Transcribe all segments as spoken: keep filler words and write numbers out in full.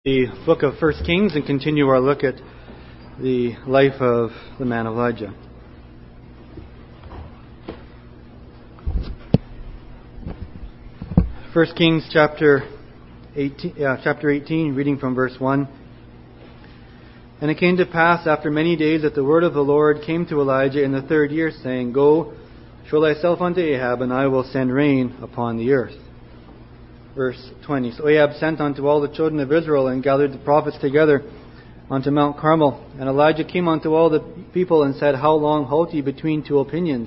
The book of First Kings and continue our look at the life of the man Elijah. First Kings chapter eighteen, uh, chapter eighteen, reading from verse one. And it came to pass after many days that the word of the Lord came to Elijah in the third year, saying, Go, show thyself unto Ahab, and I will send rain upon the earth. Verse twenty. So Ahab sent unto all the children of Israel and gathered the prophets together unto Mount Carmel. And Elijah came unto all the people and said, How long halt ye between two opinions?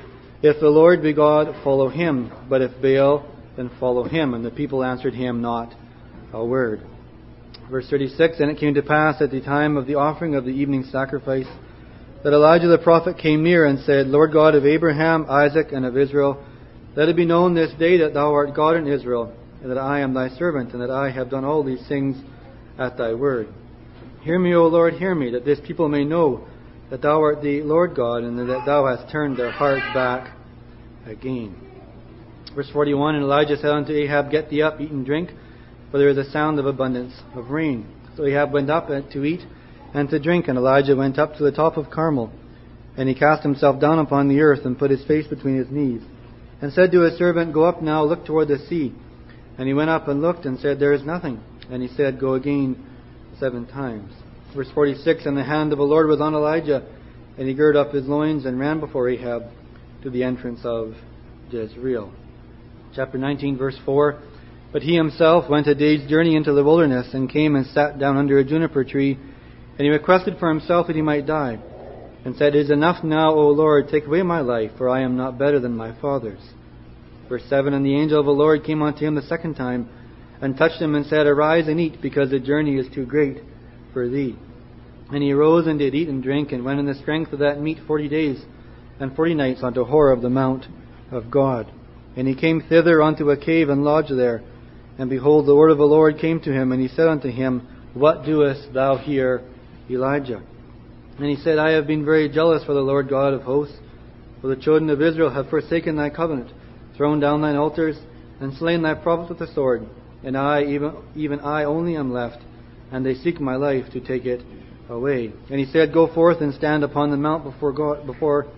If the Lord be God, follow him. But if Baal, then follow him. And the people answered him not a word. Verse thirty-six. And it came to pass at the time of the offering of the evening sacrifice that Elijah the prophet came near and said, Lord God of Abraham, Isaac, and of Israel, let it be known this day that thou art God in Israel, and that I am thy servant, and that I have done all these things at thy word. Hear me, O Lord, hear me, that this people may know that thou art the Lord God, and that thou hast turned their heart back again. Verse forty-one, And Elijah said unto Ahab, Get thee up, eat and drink, for there is a sound of abundance of rain. So Ahab went up to eat and to drink, and Elijah went up to the top of Carmel, and he cast himself down upon the earth, and put his face between his knees, and said to his servant, Go up now, look toward the sea. And he went up and looked and said, There is nothing. And he said, Go again seven times. Verse forty-six, And the hand of the Lord was on Elijah, and he girded up his loins and ran before Ahab to the entrance of Jezreel. Chapter nineteen, verse four, But he himself went a day's journey into the wilderness, and came and sat down under a juniper tree, and he requested for himself that he might die, and said, It is enough now, O Lord, take away my life, for I am not better than my fathers. Verse seven, And the angel of the Lord came unto him the second time, and touched him, and said, Arise and eat, because the journey is too great for thee. And he arose and did eat and drink, and went in the strength of that meat forty days and forty nights unto Horeb, the mount of God. And he came thither unto a cave, and lodged there. And behold, the word of the Lord came to him, and he said unto him, What doest thou here, Elijah? And he said, I have been very jealous for the Lord God of hosts, for the children of Israel have forsaken thy covenant, thrown down thine altars, and slain thy prophets with the sword. And I, even even I only am left, and they seek my life to take it away. And he said, Go forth and stand upon the mount before God, before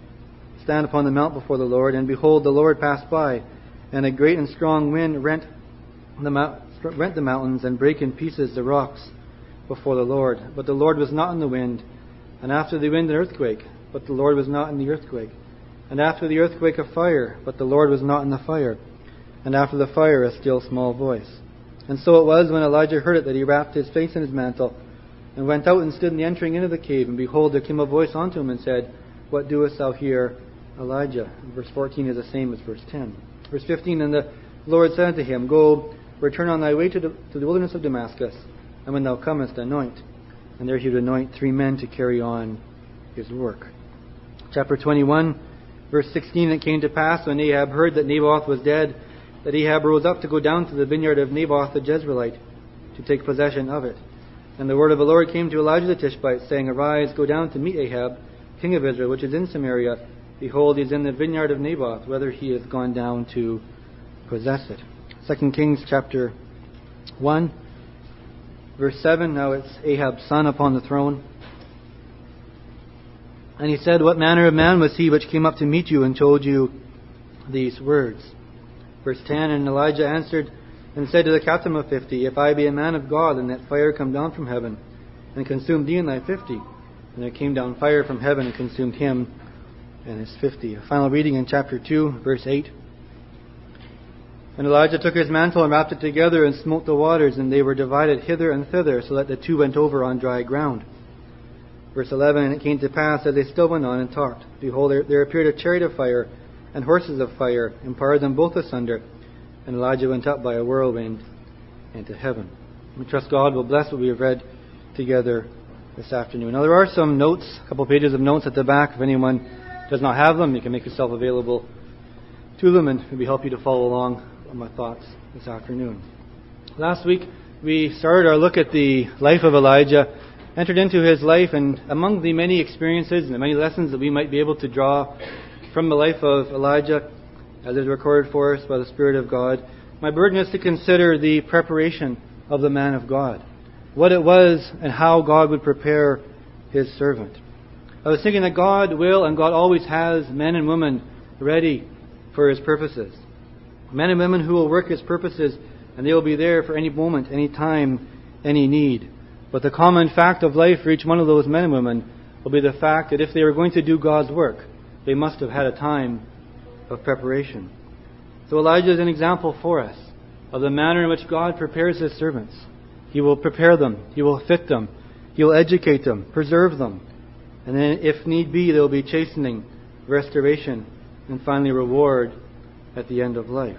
stand upon the mount before the Lord. And behold, the Lord passed by, and a great and strong wind rent the mount, rent the mountains, and brake in pieces the rocks before the Lord. But the Lord was not in the wind. And after the wind an earthquake, but the Lord was not in the earthquake. And after the earthquake a fire, but the Lord was not in the fire. And after the fire a still small voice. And so it was, when Elijah heard it, that he wrapped his face in his mantle, and went out and stood in the entering into the cave. And behold, there came a voice unto him, and said, What doest thou here, Elijah? And verse fourteen is the same as verse ten. Verse fifteen, And the Lord said unto him, Go, return on thy way to the, to the wilderness of Damascus, and when thou comest, anoint. And there he would anoint three men to carry on his work. Chapter twenty-one, verse sixteen, It came to pass, when Ahab heard that Naboth was dead, that Ahab rose up to go down to the vineyard of Naboth the Jezreelite, to take possession of it. And the word of the Lord came to Elijah the Tishbite, saying, Arise, go down to meet Ahab, king of Israel, which is in Samaria. Behold, he is in the vineyard of Naboth, whether he is gone down to possess it. Second Kings chapter one, verse seven, Now it's Ahab's son upon the throne. And he said, What manner of man was he which came up to meet you and told you these words? Verse ten, And Elijah answered and said to the captain of fifty, If I be a man of God, then let fire come down from heaven, and consume thee and thy fifty. And there came down fire from heaven, and consumed him and his fifty. A final reading in chapter two, verse eight. And Elijah took his mantle and wrapped it together, and smote the waters, and they were divided hither and thither, so that the two went over on dry ground. Verse eleven, And it came to pass, as they still went on and talked, behold, there, there appeared a chariot of fire, and horses of fire, and parted them both asunder. And Elijah went up by a whirlwind into heaven. We trust God will bless what we have read together this afternoon. Now there are some notes, a couple pages of notes at the back. If anyone does not have them, you can make yourself available to them, and maybe help you to follow along on my thoughts this afternoon. Last week we started our look at the life of Elijah, entered into his life, and among the many experiences and the many lessons that we might be able to draw from the life of Elijah, as is recorded for us by the Spirit of God, my burden is to consider the preparation of the man of God, what it was and how God would prepare His servant. I was thinking that God will and God always has men and women ready for His purposes. Men and women who will work His purposes, and they will be there for any moment, any time, any need. But the common fact of life for each one of those men and women will be the fact that if they were going to do God's work, they must have had a time of preparation. So Elijah is an example for us of the manner in which God prepares His servants. He will prepare them. He will fit them. He will educate them, preserve them. And then, if need be, there will be chastening, restoration, and finally reward at the end of life.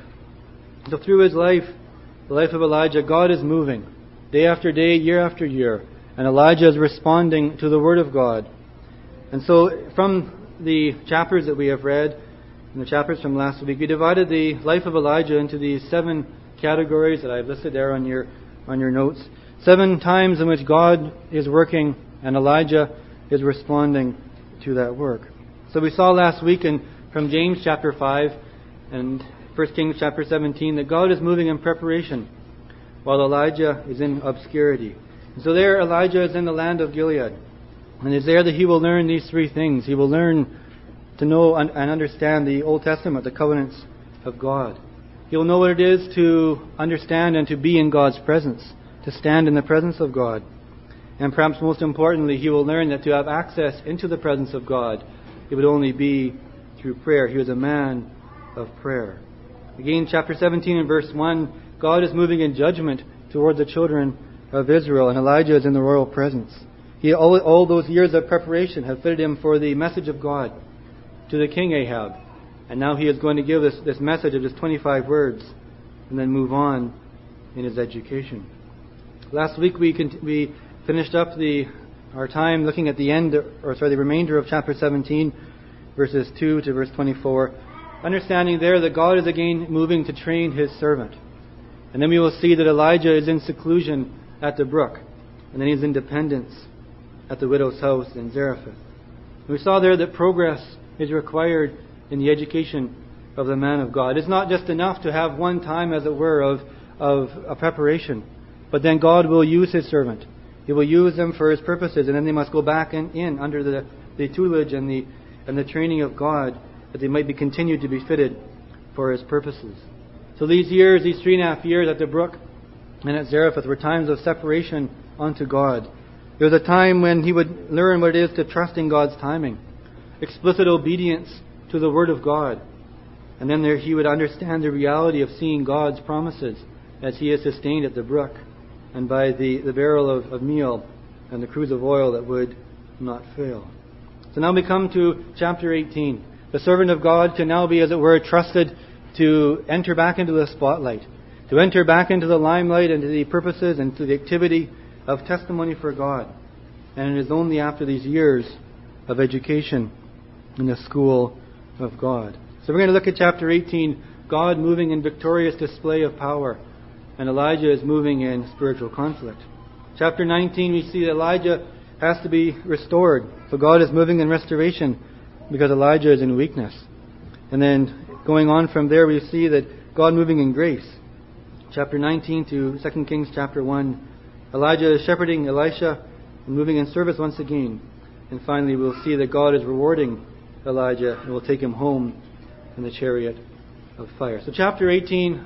So through his life, the life of Elijah, God is moving day after day, year after year. And Elijah is responding to the Word of God. And so from the chapters that we have read, and the chapters from last week, we divided the life of Elijah into these seven categories that I've listed there on your on your notes. Seven times in which God is working and Elijah is responding to that work. So we saw last week in from James chapter five and First Kings chapter seventeen that God is moving in preparation while Elijah is in obscurity. And so there Elijah is in the land of Gilead. And it's there that he will learn these three things. He will learn to know and understand the Old Testament, the covenants of God. He will know what it is to understand and to be in God's presence, to stand in the presence of God. And perhaps most importantly, he will learn that to have access into the presence of God, it would only be through prayer. He was a man of prayer. Again, chapter seventeen and verse one, God is moving in judgment toward the children of Israel, and Elijah is in the royal presence. He all, all those years of preparation have fitted him for the message of God to the king Ahab. And now he is going to give this, this message of just twenty-five words and then move on in his education. Last week we con- we finished up the our time looking at the end, or sorry, the remainder of chapter seventeen, verses two to verse twenty-four, understanding there that God is again moving to train His servant. And then we will see that Elijah is in seclusion at the brook, and then he's in dependence at the widow's house in Zarephath. We saw there that progress is required in the education of the man of God. It's not just enough to have one time, as it were, of, of a preparation, but then God will use His servant. He will use them for His purposes, and then they must go back in, in under the, the tutelage and the and the training of God, that they might be continued to be fitted for His purposes. So these years, these three and a half years at the brook and at Zarephath were times of separation unto God. There was a time when he would learn what it is to trust in God's timing, explicit obedience to the Word of God. And then there he would understand the reality of seeing God's promises as he is sustained at the brook and by the, the barrel of, of meal and the cruse of oil that would not fail. So now we come to chapter eighteen. The servant of God can now be, as it were, trusted to enter back into the spotlight, to enter back into the limelight and to the purposes and to the activity of testimony for God. And it is only after these years of education in the school of God. So we're going to look at chapter eighteen, God moving in victorious display of power, and Elijah is moving in spiritual conflict. Chapter nineteen, we see that Elijah has to be restored. So God is moving in restoration because Elijah is in weakness. And then going on from there, we see that God moving in grace. Chapter nineteen to Second Kings chapter one, Elijah is shepherding Elisha and moving in service once again. And finally, we'll see that God is rewarding Elijah and will take him home in the chariot of fire. So chapter eighteen,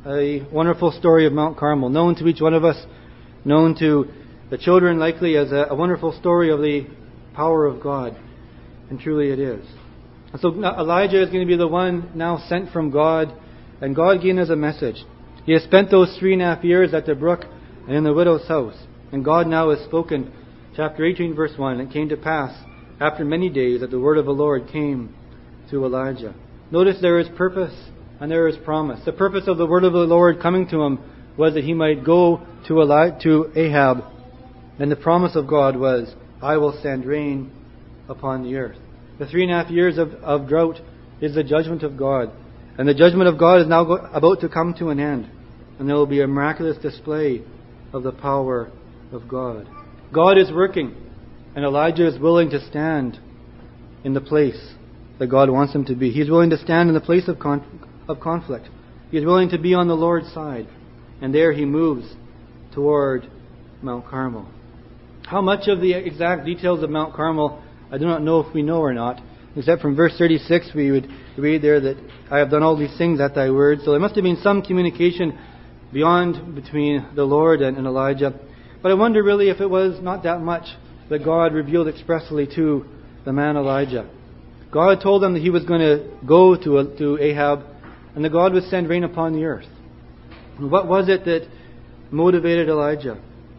a wonderful story of Mount Carmel, known to each one of us, known to the children likely as a, a wonderful story of the power of God. And truly it is. And so Elijah is going to be the one now sent from God, and God again has a message. He has spent those three and a half years at the brook and in the widow's house, and God now has spoken. Chapter eighteen, verse one, it came to pass after many days that the word of the Lord came to Elijah. Notice there is purpose and there is promise. The purpose of the word of the Lord coming to him was that he might go to Eli- to Ahab, and the promise of God was, I will send rain upon the earth. The three and a half years of, of drought is the judgment of God. And the judgment of God is now go, about to come to an end. And there will be a miraculous display of the power of God. God is working. And Elijah is willing to stand in the place that God wants him to be. He is willing to stand in the place of, con- of conflict. He is willing to be on the Lord's side. And there he moves toward Mount Carmel. How much of the exact details of Mount Carmel, I do not know if we know or not. Except from verse thirty-six, we would read there that I have done all these things at thy word. So there must have been some communication beyond between the Lord and, and Elijah. But I wonder really if it was not that much that God revealed expressly to the man Elijah. God told him that he was going to go to, to Ahab and that God would send rain upon the earth. And what was it that motivated Elijah?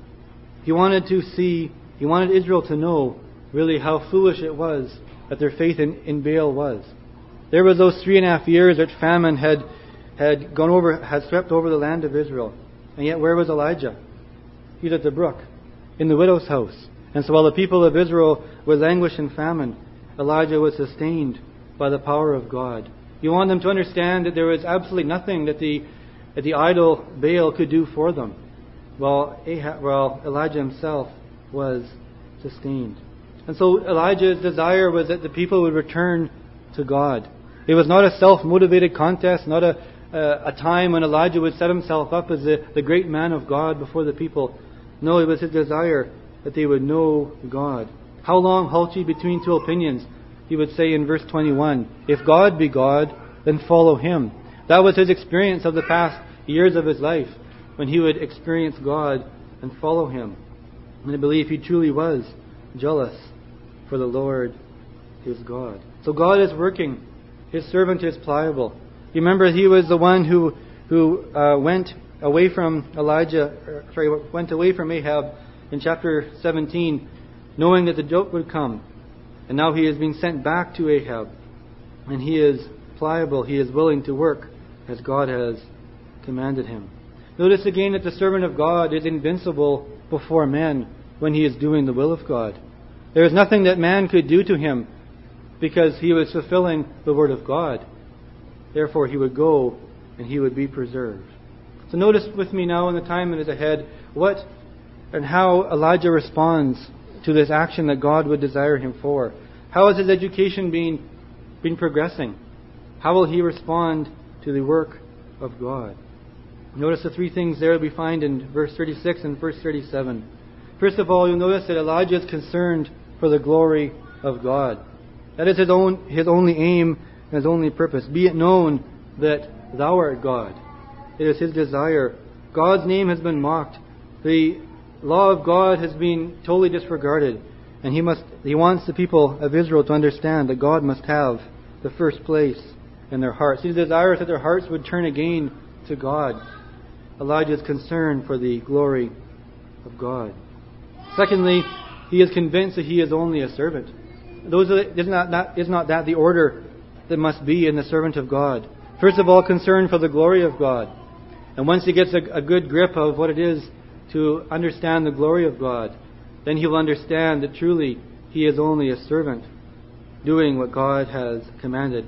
He wanted to see, he wanted Israel to know really how foolish it was that their faith in, in Baal was. There was those three and a half years that famine had had gone over, had swept over the land of Israel. And yet where was Elijah? He was at the brook, in the widow's house. And so while the people of Israel were languished in famine, Elijah was sustained by the power of God. He wanted them to understand that there was absolutely nothing that the that the idol Baal could do for them, while Ahab, while Elijah himself was sustained. And so Elijah's desire was that the people would return to God. It was not a self-motivated contest, not a, a, a time when Elijah would set himself up as the, the great man of God before the people. No, it was his desire that they would know God. How long halt ye between two opinions? He would say in verse twenty-one, if God be God, then follow Him. That was his experience of the past years of his life, when he would experience God and follow Him. And I believe he truly was jealous for the Lord his God. So God is working. His servant is pliable. You remember he was the one who who uh, went away from Elijah, or, sorry, went away from Ahab in chapter seventeen, knowing that the joke would come. And now he is being sent back to Ahab. And he is pliable. He is willing to work as God has commanded him. Notice again that the servant of God is invincible before men when he is doing the will of God. There is nothing that man could do to him because he was fulfilling the word of God. Therefore he would go and he would be preserved. So notice with me now in the time that is ahead what and how Elijah responds to this action that God would desire him for. How is his education being, being progressing? How will he respond to the work of God? Notice the three things there we find in verse thirty-six and verse thirty-seven. First of all, you'll notice that Elijah is concerned for the glory of God. That is his own his only aim and his only purpose. Be it known that thou art God. It is his desire. God's name has been mocked. The law of God has been totally disregarded. And he must he wants the people of Israel to understand that God must have the first place in their hearts. He desires that their hearts would turn again to God. Elijah is concerned for the glory of God. Secondly, he is convinced that he is only a servant. Those are, is, not, that, is not that the order that must be in the servant of God? First of all, concern for the glory of God. And once he gets a, a good grip of what it is to understand the glory of God, then he will understand that truly he is only a servant doing what God has commanded.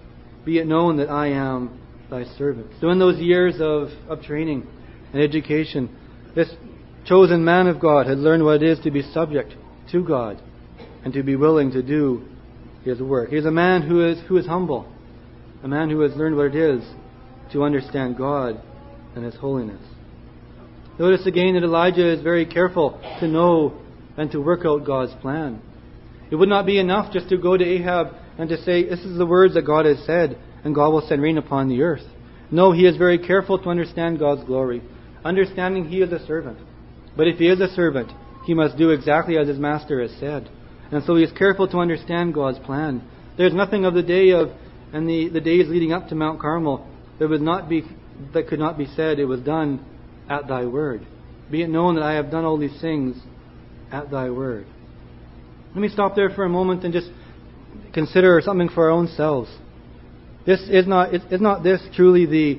Be it known that I am thy servant. So in those years of, of training and education, this chosen man of God had learned what it is to be subject to God and to be willing to do His work. He is a man who is who is humble, a man who has learned what it is to understand God and His holiness. Notice again that Elijah is very careful to know and to work out God's plan. It would not be enough just to go to Ahab and to say, this is the words that God has said, and God will send rain upon the earth. No, he is very careful to understand God's glory, understanding he is a servant. But if he is a servant, he must do exactly as his master has said. And so he is careful to understand God's plan. There's nothing of the day of and the, the days leading up to Mount Carmel that would not be that could not be said, it was done at thy word. Be it known that I have done all these things at thy word. Let me stop there for a moment and just consider something for our own selves. This is not is not this truly the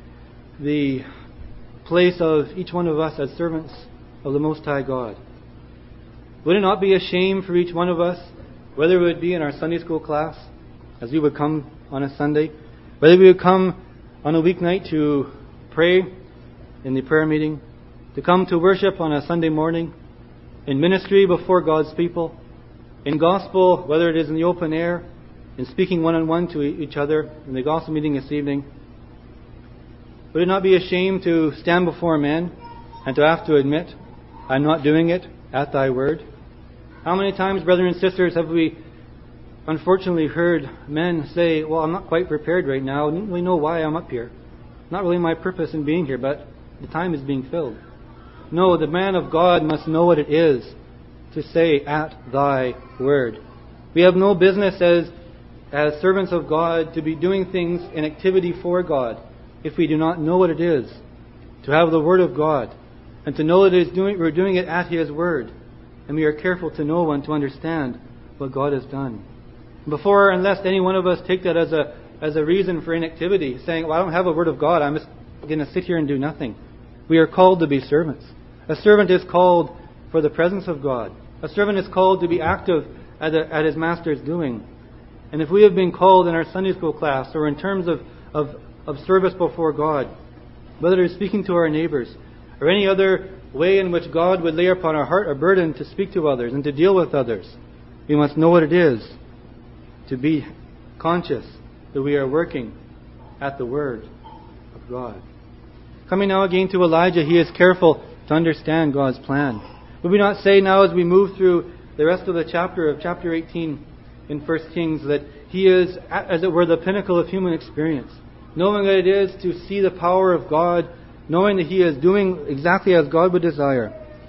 the place of each one of us as servants of the Most High God? Would it not be a shame for each one of us, whether it would be in our Sunday school class, as we would come on a Sunday, whether we would come on a weeknight to pray in the prayer meeting, to come to worship on a Sunday morning, in ministry before God's people, in gospel, whether it is in the open air, in speaking one-on-one to each other in the gospel meeting this evening. Would it not be a shame to stand before men and to have to admit, I'm not doing it at thy word? How many times, brothers and sisters, have we unfortunately heard men say, well, I'm not quite prepared right now. I don't really know why I'm up here. Not really my purpose in being here, but the time is being filled. No, the man of God must know what it is to say, at thy word. We have no business as, as servants of God to be doing things in activity for God if we do not know what it is to have the word of God and to know that it is doing, we're doing it at His word. And we are careful to know and to understand what God has done. Before and lest any one of us take that as a as a reason for inactivity, saying, well, I don't have a word of God, I'm just going to sit here and do nothing. We are called to be servants. A servant is called for the presence of God. A servant is called to be active at, a, at his master's doing. And if we have been called in our Sunday school class or in terms of, of, of service before God, whether it's speaking to our neighbors or any other way in which God would lay upon our heart a burden to speak to others and to deal with others, we must know what it is to be conscious that we are working at the word of God. Coming now again to Elijah, he is careful to understand God's plan. Would we not say now as we move through the rest of the chapter of chapter eighteen in First Kings that he is, as it were, the pinnacle of human experience. Knowing what it is to see the power of God, knowing that he is doing exactly as God would desire.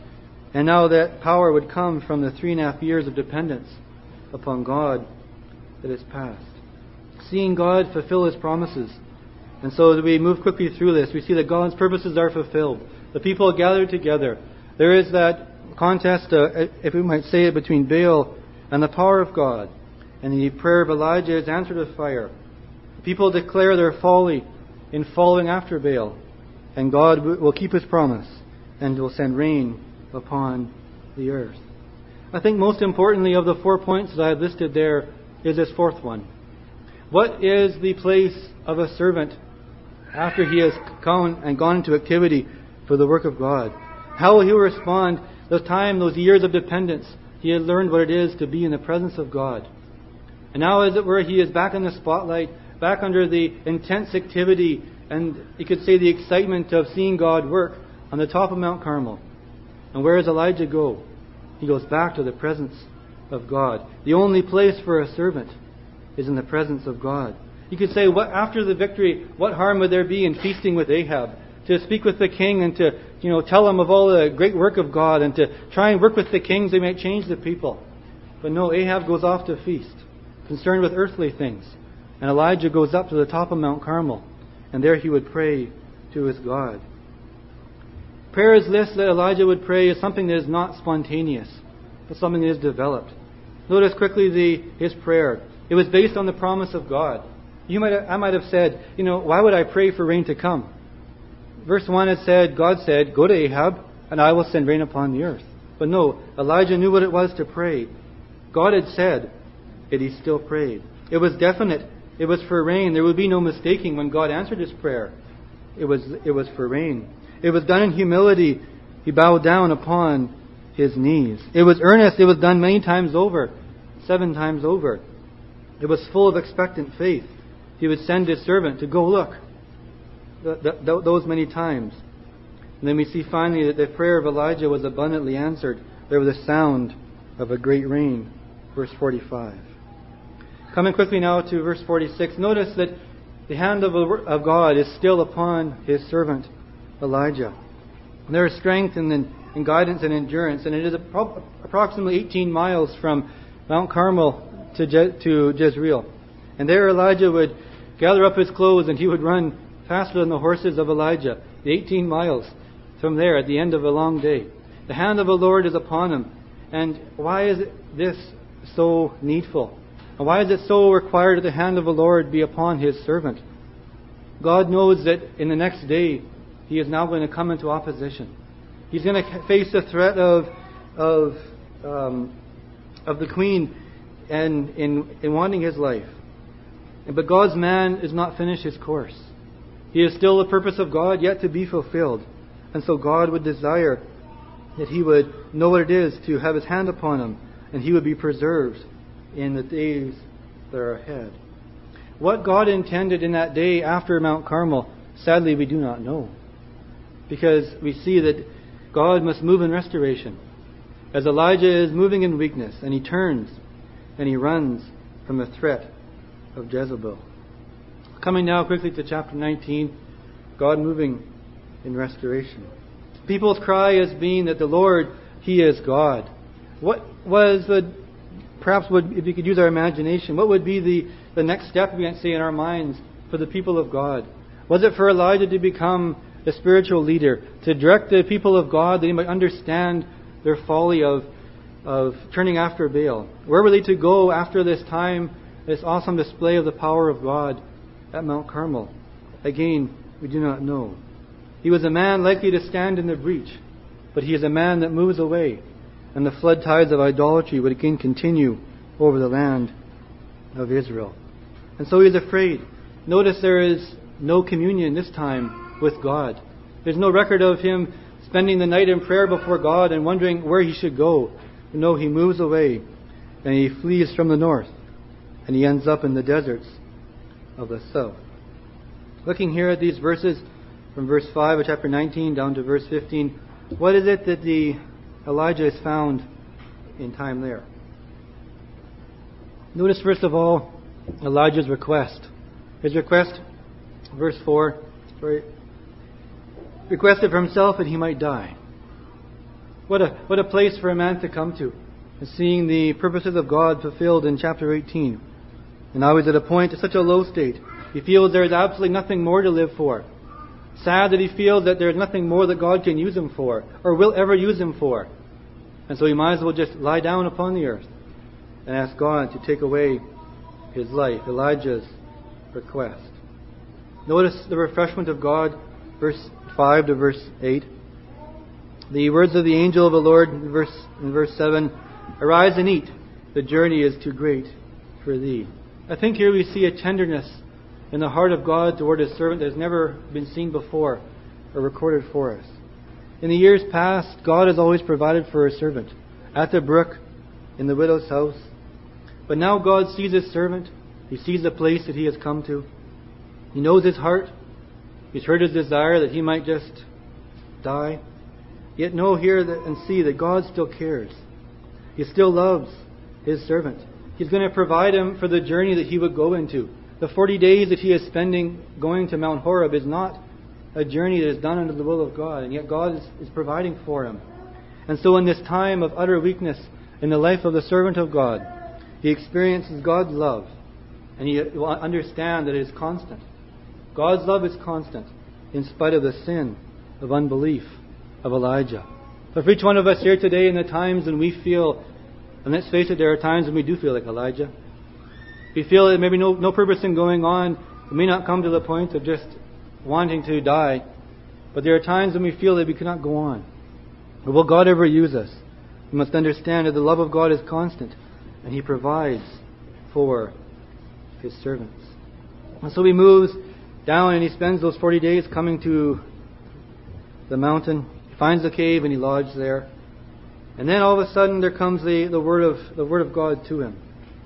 And now that power would come from the three and a half years of dependence upon God that is past. Seeing God fulfill His promises. And so as we move quickly through this, we see that God's purposes are fulfilled. The people gathered together. There is that contest, uh, if we might say it, between Baal and the power of God. And the prayer of Elijah is answered with fire. People declare their folly in following after Baal. And God will keep His promise and will send rain upon the earth. I think most importantly of the four points that I have listed there is this fourth one. What is the place of a servant after he has gone and gone into activity for the work of God? How will he respond the time, those years of dependence? He has learned what it is to be in the presence of God. And now, as it were, he is back in the spotlight, back under the intense activity and you could say the excitement of seeing God work on the top of Mount Carmel. And where does Elijah go? He goes back to the presence of God. The only place for a servant is in the presence of God. You could say, what after the victory, what harm would there be in feasting with Ahab? To speak with the king and to, you know, tell him of all the great work of God and to try and work with the kings, they might change the people. But no, Ahab goes off to feast, concerned with earthly things. And Elijah goes up to the top of Mount Carmel, and there he would pray to his God. Prayers list that Elijah would pray is something that is not spontaneous, but something that is developed. Notice quickly the his prayer. It was based on the promise of God. You might have, I might have said, you know, why would I pray for rain to come? Verse one had said, God said, go to Ahab, and I will send rain upon the earth. But no, Elijah knew what it was to pray. God had said, yet he still prayed. It was definite. It was for rain. There would be no mistaking when God answered his prayer. It was, it was for rain. It was done in humility. He bowed down upon his knees. It was earnest. It was done many times over, seven times over. It was full of expectant faith. He would send his servant to go look th- th- those many times. And then we see finally that the prayer of Elijah was abundantly answered. There was a sound of a great rain. Verse forty-five. Coming quickly now to verse forty-six. Notice that the hand of, of God is still upon his servant Elijah. There is strength and, and guidance and endurance. And it is appro- approximately eighteen miles from Mount Carmel to, Je- to Jezreel. And there Elijah would gather up his clothes and he would run faster than the horses of Elijah. The eighteen miles from there at the end of a long day. The hand of the Lord is upon him. And why is this so needful? And why is it so required that the hand of the Lord be upon his servant? God knows that in the next day he is now going to come into opposition. He's going to face the threat of of um, of the queen and in, in wanting his life. But God's man is not finished his course. He is still the purpose of God yet to be fulfilled. And so God would desire that he would know what it is to have his hand upon him, and he would be preserved in the days that are ahead. What God intended in that day after Mount Carmel, sadly we do not know. Because we see that God must move in restoration. As Elijah is moving in weakness, and he turns and he runs from the threat of Jezebel. Coming now quickly to chapter nineteen, God moving in restoration. People's cry is being that the Lord, He is God. What was the, perhaps would, if we could use our imagination, what would be the, the next step, we might say, in our minds for the people of God? Was it for Elijah to become the spiritual leader, to direct the people of God that he might understand their folly of, of turning after Baal? Where were they to go after this time, this awesome display of the power of God at Mount Carmel? Again, we do not know. He was a man likely to stand in the breach, but he is a man that moves away, and the flood tides of idolatry would again continue over the land of Israel. And so he is afraid. Notice there is no communion this time with God. There's no record of him spending the night in prayer before God and wondering where he should go. No, he moves away and he flees from the north, and he ends up in the deserts of the south. Looking here at these verses from verse five of chapter nineteen down to verse fifteen, what is it that the Elijah is found in time there? Notice first of all Elijah's request. His request, verse four, sorry, requested for himself that he might die. What a what a place for a man to come to, and seeing the purposes of God fulfilled in chapter eighteen. And now he's at a point, at such a low state. He feels there is absolutely nothing more to live for. Sad that he feels that there is nothing more that God can use him for, or will ever use him for. And so he might as well just lie down upon the earth and ask God to take away his life. Elijah's request. Notice the refreshment of God, verse five to verse eight. The words of the angel of the Lord, in verse, in verse seven, "Arise and eat, the journey is too great for thee." I think here we see a tenderness in the heart of God toward His servant that has never been seen before or recorded for us. In the years past, God has always provided for His servant, at the brook, in the widow's house. But now God sees His servant. He sees the place that he has come to. He knows his heart. He's heard his desire that he might just die. Yet know, hear, and see that God still cares. He still loves His servant. He's going to provide him for the journey that he would go into. The forty days that he is spending going to Mount Horeb is not a journey that is done under the will of God, and yet God is, is providing for him. And so in this time of utter weakness in the life of the servant of God, he experiences God's love, and he will understand that it is constant. God's love is constant in spite of the sin of unbelief of Elijah. But for each one of us here today, in the times when we feel, and let's face it, there are times when we do feel like Elijah. We feel that maybe no, no purpose in going on. We may not come to the point of just wanting to die. But there are times when we feel that we cannot go on. But will God ever use us? We must understand that the love of God is constant, and He provides for His servants. And so He moves down and He spends those forty days coming to the mountain. He finds a cave and He lodges there. And then all of a sudden there comes the, the word of the word of God to him.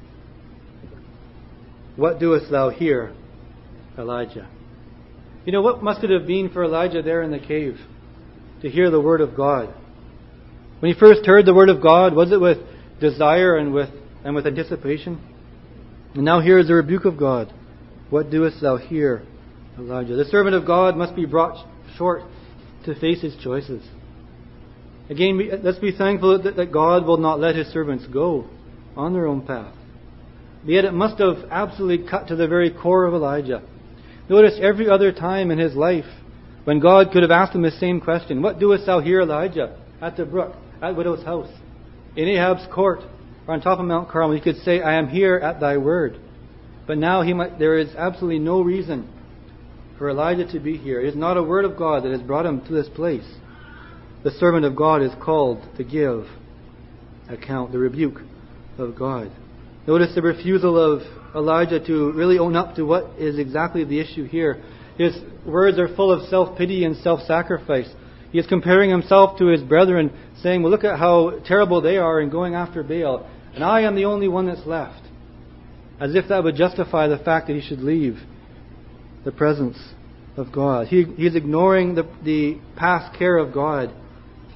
"What doest thou here, Elijah?" You know, what must it have been for Elijah there in the cave to hear the word of God? When he first heard the word of God, was it with desire and with and with anticipation? And now here is the rebuke of God. "What doest thou here, Elijah?" The servant of God must be brought short to face his choices. Again, let's be thankful that God will not let His servants go on their own path. Yet it must have absolutely cut to the very core of Elijah. Notice every other time in his life when God could have asked him the same question, "What doest thou here, Elijah?" At the brook, at widow's house, in Ahab's court, or on top of Mount Carmel, he could say, "I am here at thy word." But now he might, there is absolutely no reason for Elijah to be here. It is not a word of God that has brought him to this place. The servant of God is called to give account, the rebuke of God. Notice the refusal of Elijah to really own up to what is exactly the issue here. His words are full of self-pity and self-sacrifice. He is comparing himself to his brethren, saying, "Well, look at how terrible they are in going after Baal, and I am the only one that's left." As if that would justify the fact that he should leave the presence of God. He, he is ignoring the, the past care of God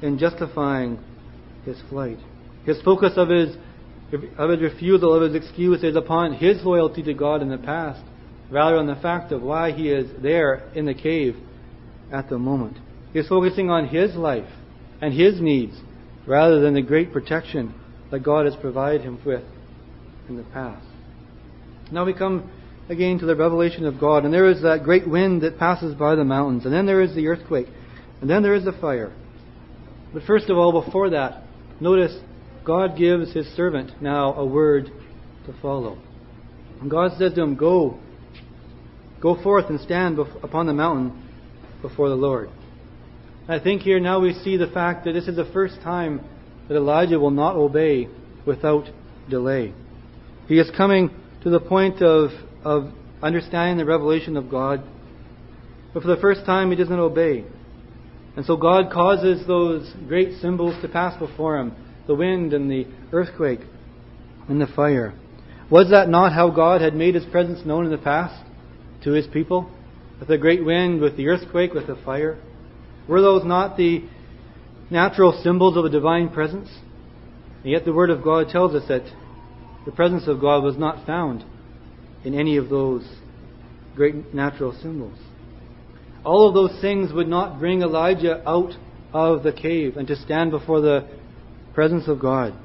in justifying his flight. His focus of his of his refusal of his excuse is upon his loyalty to God in the past, rather on the fact of why he is there in the cave at the moment. He is focusing on his life and his needs, rather than the great protection that God has provided him with in the past. Now we come again to the revelation of God, and there is that great wind that passes by the mountains, and then there is the earthquake, and then there is the fire. But first of all, before that, notice God gives his servant now a word to follow. And God says to him, Go, go forth and stand bef- upon the mountain before the Lord. I think here now we see the fact that this is the first time that Elijah will not obey without delay. He is coming to the point of, of understanding the revelation of God, but for the first time he doesn't obey. And so God causes those great symbols to pass before him, the wind and the earthquake and the fire. Was that not how God had made his presence known in the past to his people? With the great wind, with the earthquake, with the fire? Were those not the natural symbols of a divine presence? And yet the Word of God tells us that the presence of God was not found in any of those great natural symbols. All of those things would not bring Elijah out of the cave and to stand before the presence of God.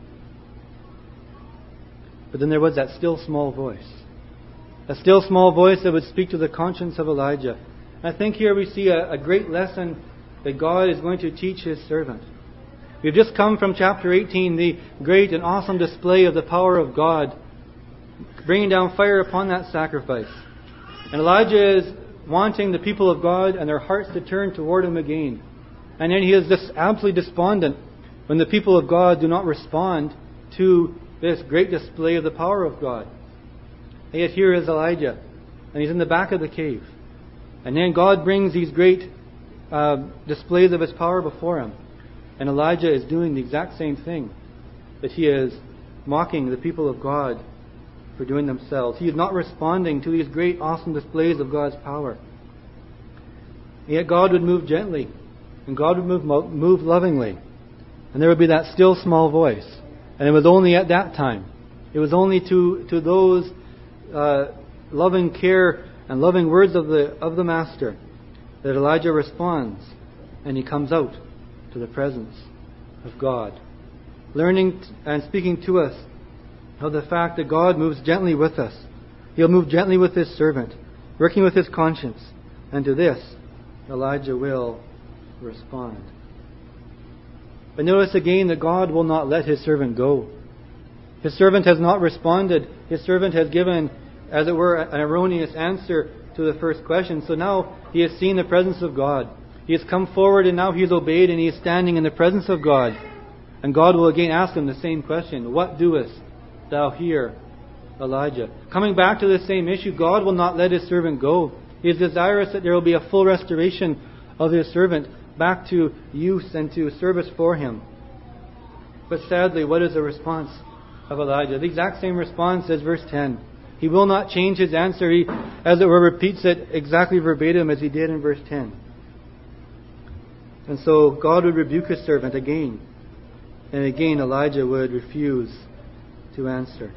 But then there was that still small voice. A still small voice that would speak to the conscience of Elijah. I think here we see a, a great lesson that God is going to teach his servant. We've just come from chapter eighteen, the great and awesome display of the power of God, bringing down fire upon that sacrifice. And Elijah is wanting the people of God and their hearts to turn toward him again. And then he is just absolutely despondent when the people of God do not respond to this great display of the power of God. And yet here is Elijah, and he's in the back of the cave. And then God brings these great uh, displays of his power before him. And Elijah is doing the exact same thing, that he is mocking the people of God for doing themselves. He is not responding to these great, awesome displays of God's power. And yet God would move gently, and God would move, move lovingly. And there would be that still small voice. And it was only at that time, it was only to, to those uh, loving care and loving words of the, of the Master that Elijah responds, and he comes out to the presence of God. Learning and speaking to us of the fact that God moves gently with us. He'll move gently with his servant, working with his conscience. And to this, Elijah will respond. But notice again that God will not let his servant go. His servant has not responded. His servant has given, as it were, an erroneous answer to the first question. So now he has seen the presence of God. He has come forward and now he has obeyed and he is standing in the presence of God. And God will again ask him the same question. What doest thou here, Elijah? Coming back to the same issue, God will not let his servant go. He is desirous that there will be a full restoration of his servant back to use and to service for him. But sadly, what is the response of Elijah? The exact same response as verse ten. He will not change his answer. He, as it were, repeats it exactly verbatim as he did in verse ten. And so God would rebuke his servant again. And again Elijah would refuse to answer.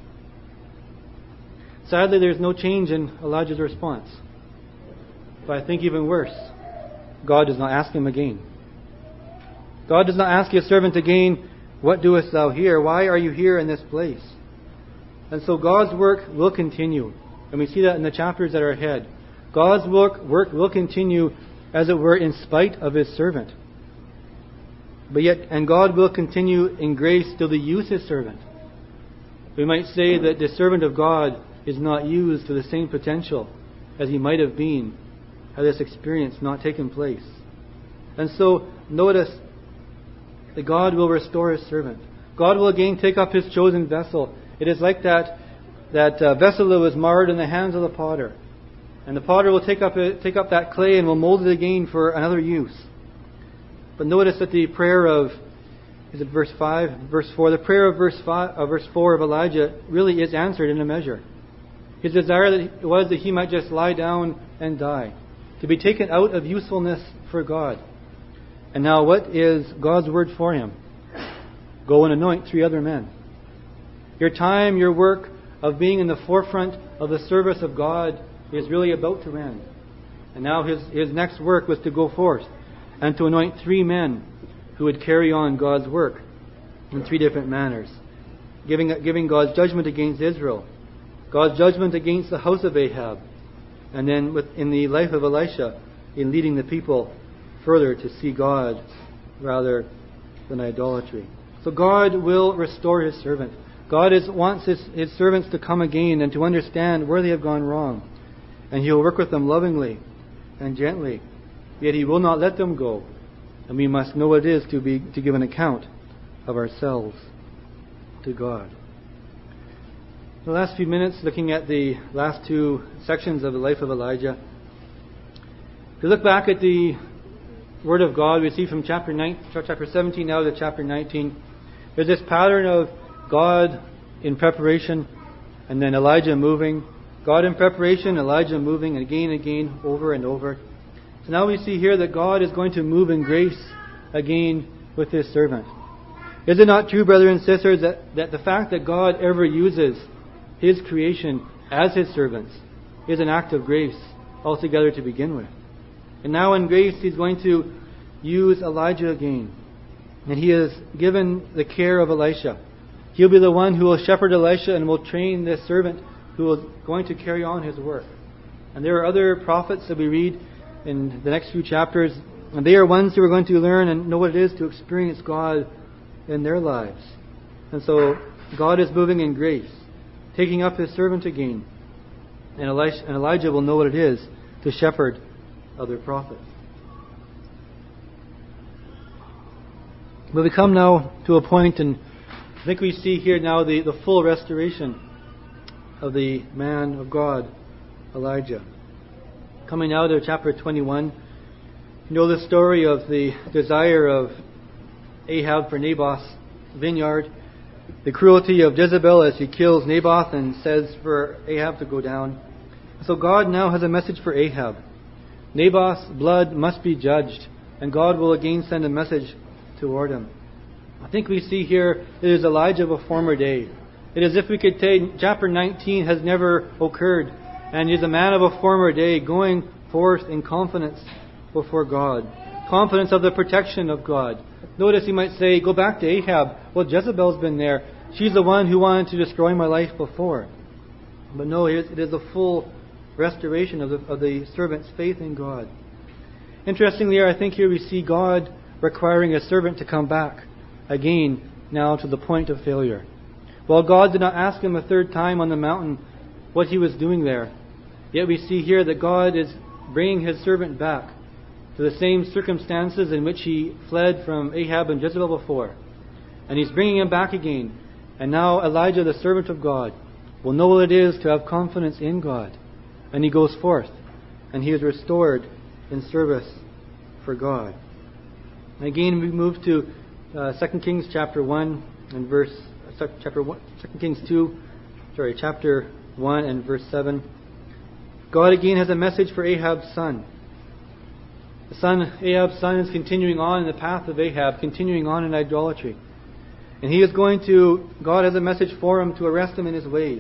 Sadly, there's no change in Elijah's response. But I think even worse, God does not ask him again. God does not ask his servant again, what doest thou here? Why are you here in this place? And so God's work will continue. And we see that in the chapters that are ahead. God's work, work will continue, as it were, in spite of his servant. But yet, and God will continue in grace till he use his servant. We might say that the servant of God is not used to the same potential as he might have been had this experience not taken place. And so, notice that God will restore his servant. God will again take up his chosen vessel. It is like that, that uh, vessel that was marred in the hands of the potter. And the potter will take up, it, take up that clay and will mold it again for another use. But notice that the prayer of, is it verse five? Verse four. The prayer of verse five, uh, verse four of Elijah really is answered in a measure. His desire that was that he might just lie down and die, to be taken out of usefulness for God. And now what is God's word for him? Go and anoint three other men. Your time, your work of being in the forefront of the service of God is really about to end. And now his, his next work was to go forth and to anoint three men who would carry on God's work in three different manners. Giving, giving God's judgment against Israel, God's judgment against the house of Ahab, and then with, in the life of Elisha, in leading the people further to see God rather than idolatry. So God will restore His servant. God is, wants his, his servants to come again and to understand where they have gone wrong. And He will work with them lovingly and gently. Yet He will not let them go. And we must know what it is to be to give an account of ourselves to God. The last few minutes, looking at the last two sections of the life of Elijah. If you look back at the Word of God, we see from chapter nine, chapter seventeen now to chapter nineteen, there's this pattern of God in preparation, and then Elijah moving. God in preparation, Elijah moving, and again and again, over and over. So now we see here that God is going to move in grace again with His servant. Is it not true, brothers and sisters, that, that the fact that God ever uses His creation as His servants is an act of grace altogether to begin with? And now in grace He's going to use Elijah again. And He has given the care of Elisha. He'll be the one who will shepherd Elisha and will train this servant who is going to carry on his work. And there are other prophets that we read in the next few chapters, and they are ones who are going to learn and know what it is to experience God in their lives. And so God is moving in grace, taking up His servant again. And Elisha, and Elijah will know what it is to shepherd other prophets. But we come now to a point, and I think we see here now the, the full restoration of the man of God, Elijah. Coming now to chapter twenty-one, you know the story of the desire of Ahab for Naboth's vineyard, the cruelty of Jezebel as she kills Naboth and says for Ahab to go down. So God now has a message for Ahab. Naboth's blood must be judged, and God will again send a message toward him. I think we see here it is Elijah of a former day. It is as if we could say chapter nineteen has never occurred, and he is a man of a former day going forth in confidence before God. Confidence of the protection of God. Notice he might say, go back to Ahab. Well, Jezebel's been there. She's the one who wanted to destroy my life before. But no, it is a full restoration of the, of the servant's faith in God. Interestingly, I think here we see God requiring a servant to come back again now to the point of failure. While God did not ask him a third time on the mountain what he was doing there, yet we see here that God is bringing His servant back to the same circumstances in which he fled from Ahab and Jezebel before. And He's bringing him back again. And now Elijah, the servant of God, will know what it is to have confidence in God. And he goes forth, and he is restored in service for God. And again, we move to uh, Second Kings chapter one and verse uh, chapter one, Second Kings two, sorry, chapter one and verse seven. God again has a message for Ahab's son. The son, Ahab's son, is continuing on in the path of Ahab, continuing on in idolatry. And he is going to, God has a message for him to arrest him in his ways.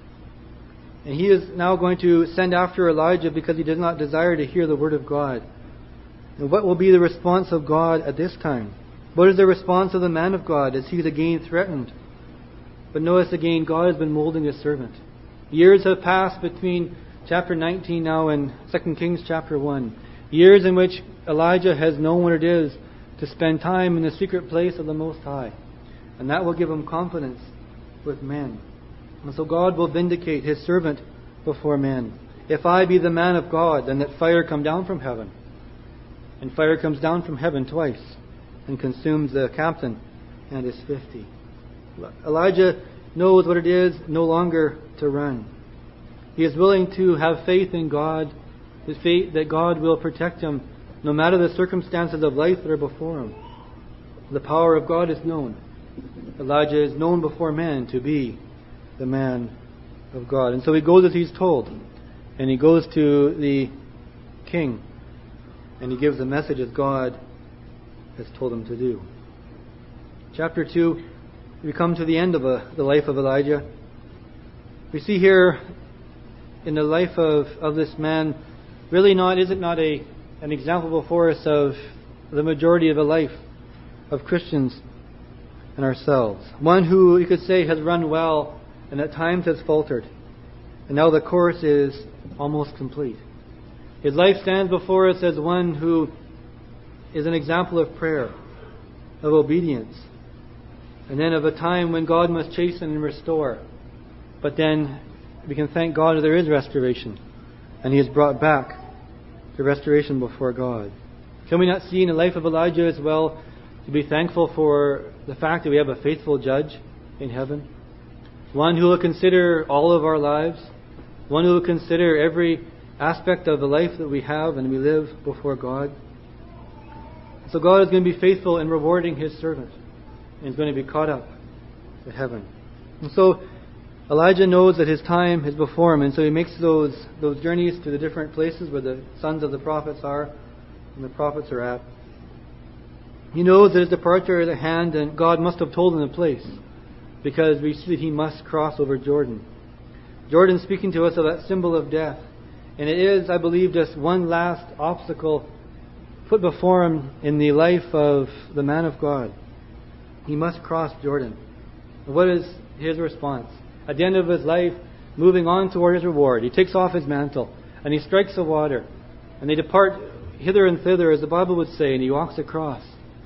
And he is now going to send after Elijah because he does not desire to hear the word of God. And what will be the response of God at this time? What is the response of the man of God as he is again threatened? But notice again, God has been molding His servant. Years have passed between chapter nineteen now and Second Kings chapter one. Years in which Elijah has known what it is to spend time in the secret place of the Most High. And that will give him confidence with men. And so God will vindicate His servant before men. If I be the man of God, then let fire come down from heaven. And fire comes down from heaven twice and consumes the captain and his fifty. Elijah knows what it is no longer to run. He is willing to have faith in God, his faith that God will protect him no matter the circumstances of life that are before him. The power of God is known. Elijah is known before men to be the man of God. And so he goes as he's told. And he goes to the king. And he gives the message as God has told him to do. Chapter two, we come to the end of a, the life of Elijah. We see here in the life of, of this man, really not, is it not a an example before us of the majority of the life of Christians and ourselves. One who, you could say, has run well and at times has faltered. And now the course is almost complete. His life stands before us as one who is an example of prayer, of obedience, and then of a time when God must chasten and restore. But then we can thank God that there is restoration, and he is brought back to restoration before God. Can we not see in the life of Elijah as well to be thankful for the fact that we have a faithful judge in heaven? One who will consider all of our lives, one who will consider every aspect of the life that we have and we live before God. So God is going to be faithful in rewarding his servant, and he's going to be caught up to heaven. And so Elijah knows that his time is before him, and so he makes those those journeys to the different places where the sons of the prophets are and the prophets are at. He knows that his departure is at hand, and God must have told him the place, because we see that he must cross over Jordan. Jordan speaking to us of that symbol of death. And it is, I believe, just one last obstacle put before him in the life of the man of God. He must cross Jordan. And what is his response? At the end of his life, moving on toward his reward, he takes off his mantle and he strikes the water. And they depart hither and thither, as the Bible would say, and he walks across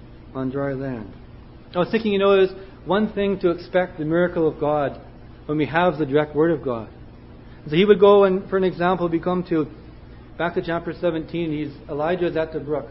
on dry land. I was thinking, you know, it is one thing to expect the miracle of God when we have the direct Word of God. So he would go, and for an example, we come to back to chapter seventeen. He's Elijah is at the brook,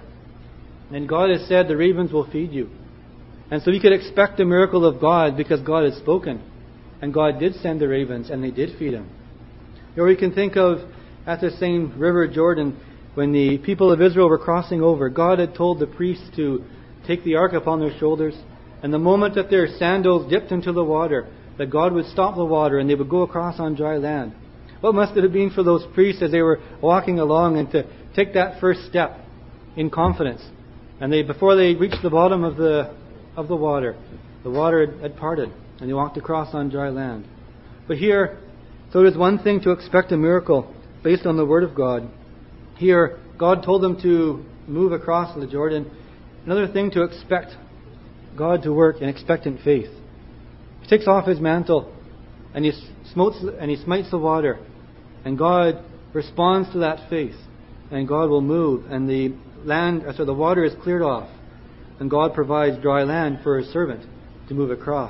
and God has said, "The ravens will feed you." And so he could expect the miracle of God because God had spoken, and God did send the ravens, and they did feed him. Or we can think of at the same river Jordan, when the people of Israel were crossing over, God had told the priests to take the ark upon their shoulders, and the moment that their sandals dipped into the water, that God would stop the water and they would go across on dry land. What must it have been for those priests as they were walking along and to take that first step in confidence? And they, before they reached the bottom of the of the water, the water had, had parted, and they walked across on dry land. But here, so it is one thing to expect a miracle based on the Word of God. Here, God told them to move across the Jordan. Another thing to expect God to work in expectant faith. He takes off his mantle and he smotes and he smites the water, and God responds to that faith, and God will move, and the land, so the water is cleared off, and God provides dry land for his servant to move across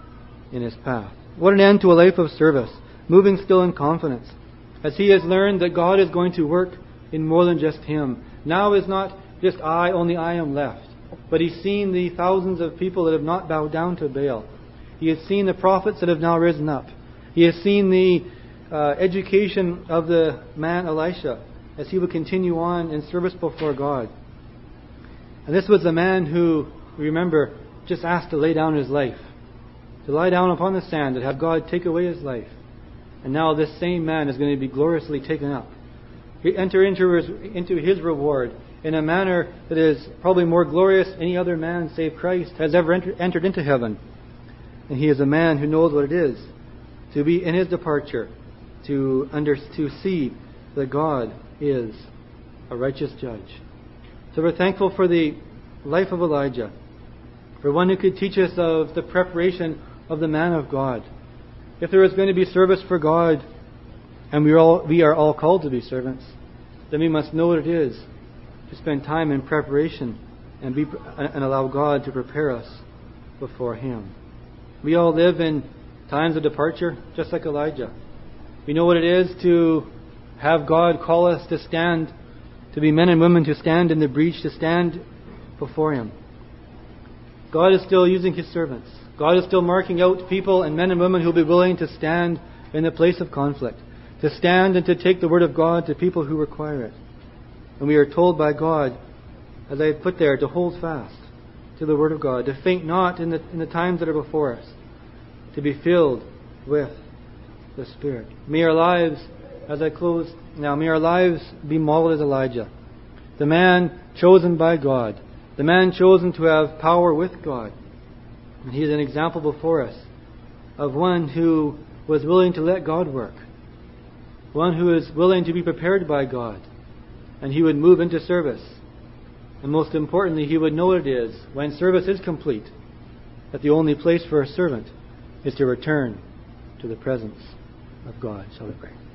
in his path. What an end to a life of service, moving still in confidence, as he has learned that God is going to work in more than just him. Now is not just I, only I am left, but he's seen the thousands of people that have not bowed down to Baal. He has seen the prophets that have now risen up. He has seen the uh, education of the man Elisha as he would continue on in service before God. And this was the man who, remember, just asked to lay down his life, to lie down upon the sand and have God take away his life. And now this same man is going to be gloriously taken up. He enter into his, into his reward in a manner that is probably more glorious than any other man save Christ has ever enter, entered into heaven. And he is a man who knows what it is to be in his departure, to under, to see that God is a righteous judge. So we're thankful for the life of Elijah, for one who could teach us of the preparation of the man of God. If there is going to be service for God, and we are all, we are all called to be servants, then we must know what it is to spend time in preparation and be and allow God to prepare us before Him. We all live in times of departure, just like Elijah. We know what it is to have God call us to stand, to be men and women to stand in the breach, to stand before Him. God is still using His servants. God is still marking out people and men and women who will be willing to stand in the place of conflict, to stand and to take the Word of God to people who require it. And we are told by God, as I put there, to hold fast to the Word of God, to faint not in the, in the times that are before us, to be filled with the Spirit. May our lives, as I close now, may our lives be modeled as Elijah, the man chosen by God The man chosen to have power with God. And he is an example before us of one who was willing to let God work. One who is willing to be prepared by God. And he would move into service. And most importantly, he would know what it is, when service is complete, that the only place for a servant is to return to the presence of God. Shall we pray?